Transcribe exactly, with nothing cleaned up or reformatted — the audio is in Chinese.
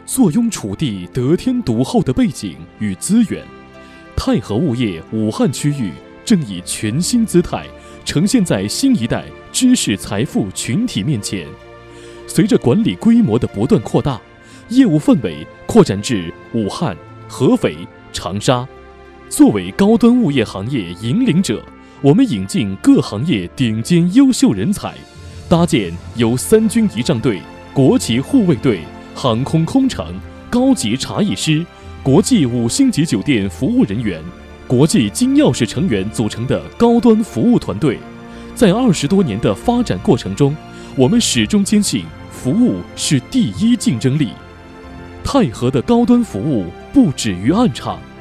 坐拥楚地得天独厚的背景与资源，泰和物业武汉区域正以全新姿态呈现在新一代知识财富群体面前。随着管理规模的不断扩大，业务范围扩展至武汉、合肥、长沙。作为高端物业行业引领者，我们引进各行业顶尖优秀人才，搭建由三军仪仗队、国旗护卫队、航空空乘、高级茶艺师、国际五星级酒店服务人员、国际金钥匙成员组成的高端服务团队。在二十多年的发展过程中，我们始终坚信服务是第一竞争力。泰和的高端服务不止于暗场，